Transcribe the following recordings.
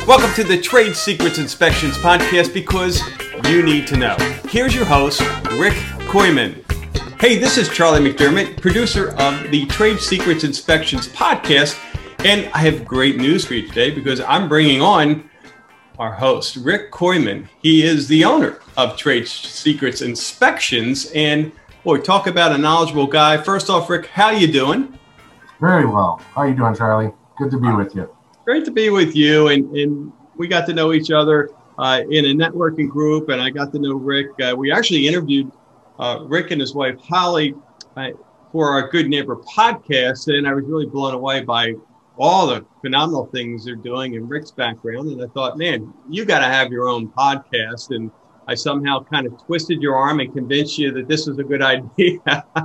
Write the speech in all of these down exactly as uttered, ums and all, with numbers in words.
Welcome to the Trade Secrets Inspections podcast because you need to know. Here's your host, Rick Koyman. Hey, this is Charlie McDermott, producer of the Trade Secrets Inspections podcast, and I have great news for you today because I'm bringing on our host, Rick Koyman. He is the owner of Trade Secrets Inspections, and boy, talk about a knowledgeable guy. First off, Rick, how you doing? Very well. How you doing, Charlie? Good to be with you. Great to be with you, and, and we got to know each other uh, in a networking group, and I got to know Rick. Uh, we actually interviewed uh, Rick and his wife, Holly, uh, for our Good Neighbor podcast, and I was really blown away by all the phenomenal things they're doing in Rick's background, and I thought, man, you got to have your own podcast, and I somehow kind of twisted your arm and convinced you that this was a good idea.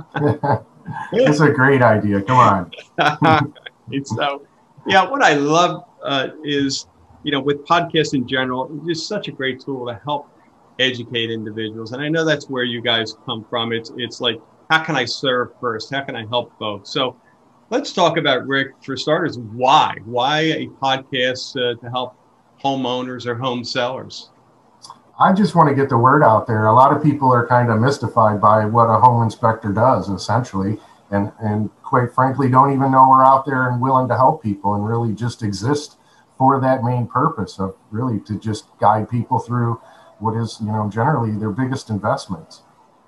It's a great idea. Come on. It's so... Yeah, what I love uh, is, you know, with podcasts in general, it's just such a great tool to help educate individuals. And I know that's where you guys come from. It's it's like, how can I serve first? How can I help folks? So let's talk about, Rick, for starters, why? Why a podcast uh, to help homeowners or home sellers? I just want to get the word out there. A lot of people are kind of mystified by what a home inspector does, essentially. And, and quite frankly, don't even know we're out there and willing to help people and really just exist for that main purpose of really to just guide people through what is, you know, generally their biggest investments.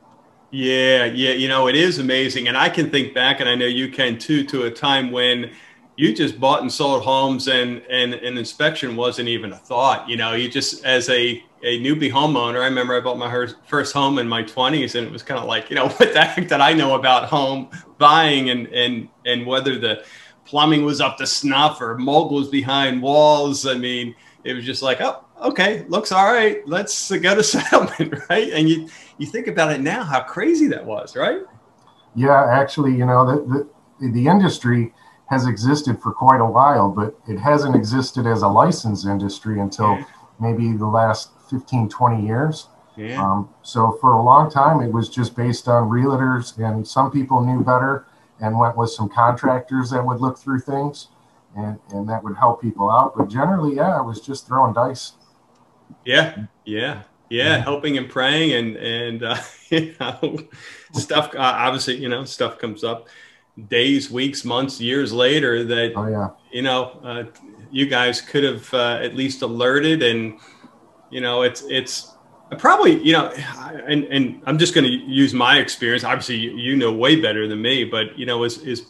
Yeah, yeah, you know, it is amazing. And I can think back, and I know you can too, to a time when you just bought and sold homes and, and an inspection wasn't even a thought. You know, you just, as a, a newbie homeowner, I remember I bought my first home in my twenties, and it was kind of like, you know, what the heck did I know about home buying and, and, and whether the plumbing was up to snuff or mold was behind walls. I mean, it was just like, oh, okay, looks all right. Let's go to settlement, right? And you, you think about it now, how crazy that was, right? Yeah, actually, you know, the, the, the industry has existed for quite a while, but it hasn't existed as a licensed industry until yeah. maybe the last fifteen, twenty years. Yeah. Um, so for a long time, it was just based on realtors, and some people knew better and went with some contractors that would look through things and, and that would help people out. But generally, yeah, it was just throwing dice. Yeah, yeah, yeah, helping and praying and, and uh, you know, stuff, uh, obviously, you know, stuff comes up days, weeks, months, years later that, oh, yeah. you know, uh, you guys could have uh, at least alerted. And, you know, it's, it's probably, you know, and, and I'm just going to use my experience. Obviously, you, you know way better than me, but, you know, is, is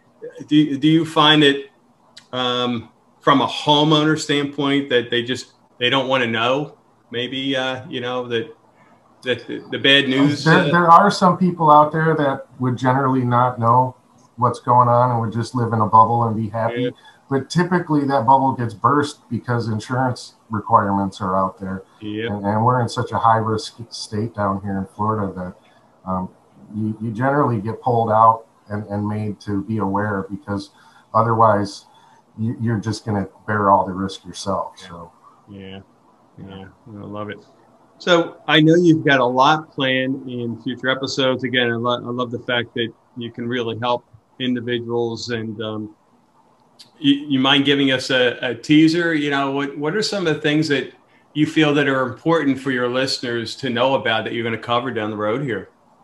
do, do you find it um, from a homeowner standpoint that they just, they don't want to know maybe, uh, you know, that, that the, the bad news? There, uh, there are some people out there that would generally not know what's going on and would just live in a bubble and be happy. Yeah. But typically that bubble gets burst because insurance requirements are out there. Yep. And, and we're in such a high risk state down here in Florida that um, you, you generally get pulled out and, and made to be aware, because otherwise you, you're just going to bear all the risk yourself. So yeah, yeah, I love it. So I know you've got a lot planned in future episodes. Again, I, lo- I love the fact that you can really help individuals. And um, you, you mind giving us a, a teaser? You know, what what are some of the things that you feel that are important for your listeners to know about that you're going to cover down the road here?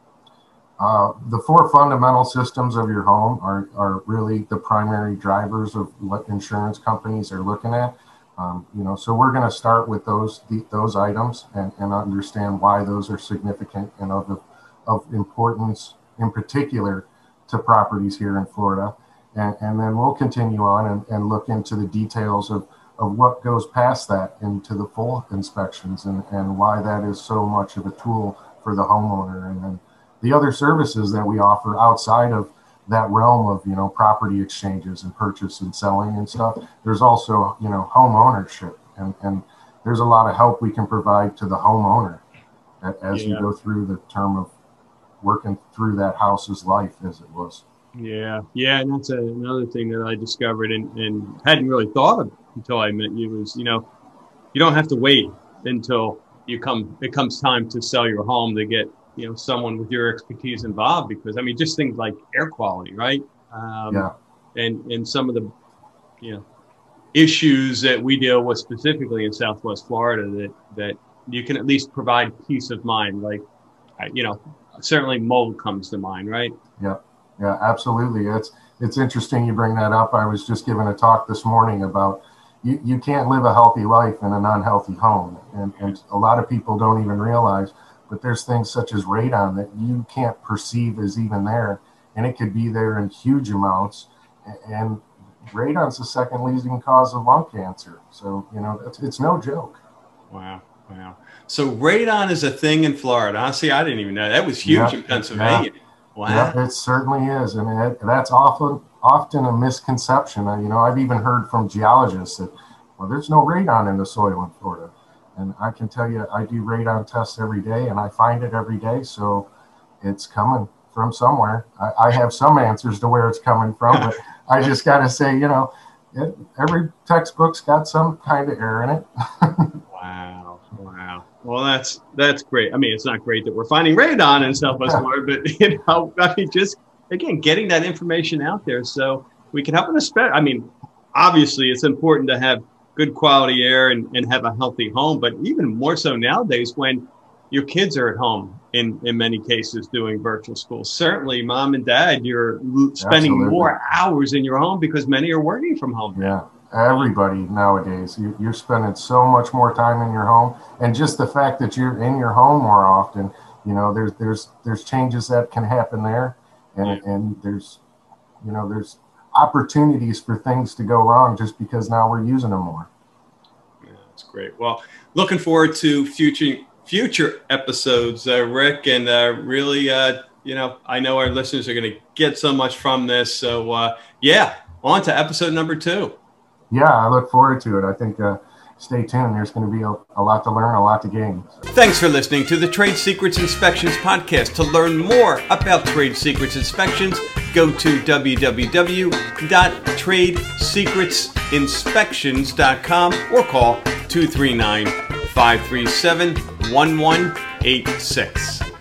Uh, the four fundamental systems of your home are, are really the primary drivers of what insurance companies are looking at. Um, you know, so we're going to start with those the, those items and, and understand why those are significant and of of importance in particular to properties here in Florida. And, and then we'll continue on and, and look into the details of, of what goes past that into the full inspections and, and why that is so much of a tool for the homeowner. And then the other services that we offer outside of that realm of, you know, property exchanges and purchase and selling and stuff. There's also, you know, home ownership, and, and there's a lot of help we can provide to the homeowner as yeah. you go through the term of working through that house's life as it was. Yeah. Yeah. And that's a, another thing that I discovered and, and hadn't really thought of until I met you was, you know, you don't have to wait until you come, it comes time to sell your home to get, you know, someone with your expertise involved, because I mean, just things like air quality, right? Um, yeah. And, and some of the, you know, issues that we deal with specifically in Southwest Florida that, that you can at least provide peace of mind. Like, you know, certainly mold comes to mind, right? Yeah, yeah, absolutely. It's, it's interesting you bring that up. I was just giving a talk this morning about you, you can't live a healthy life in an unhealthy home. And, and a lot of people don't even realize, but there's things such as radon that you can't perceive as even there. And it could be there in huge amounts. And radon's the second leading cause of lung cancer. So, you know, it's, it's no joke. Wow. Wow. So radon is a thing in Florida. Honestly, I didn't even know. That was huge yeah, in Pennsylvania. Yeah. Wow. Yeah, it certainly is. And it, that's often often a misconception. You know, I've even heard from geologists that, well, there's no radon in the soil in Florida. And I can tell you, I do radon tests every day, and I find it every day. So it's coming from somewhere. I, I have some answers to where it's coming from, but I just got to say, you know, it, every textbook's got some kind of error in it. Wow. Wow. Well, that's that's great. I mean, it's not great that we're finding radon in Southwest Florida, but, you know, I mean, just, again, getting that information out there so we can help in the I mean, obviously, it's important to have good quality air and, and have a healthy home, but even more so nowadays when your kids are at home in, in many cases doing virtual school. Certainly, mom and dad, you're spending Absolutely. more hours in your home because many are working from home. Yeah. Everybody nowadays, you, you're spending so much more time in your home, and just the fact that you're in your home more often, you know, there's there's there's changes that can happen there, and yeah. and there's, you know, there's opportunities for things to go wrong just because now we're using them more. Yeah, that's great. Well, looking forward to future future episodes, uh, Rick, and uh, really, uh, you know, I know our listeners are going to get so much from this. So, uh, yeah, on to episode number two. Yeah, I look forward to it. I think uh, stay tuned. There's going to be a, a lot to learn, a lot to gain. Thanks for listening to the Trade Secrets Inspections podcast. To learn more about Trade Secrets Inspections, go to w w w dot trade secrets inspections dot com or call two three nine, five three seven, one one eight six.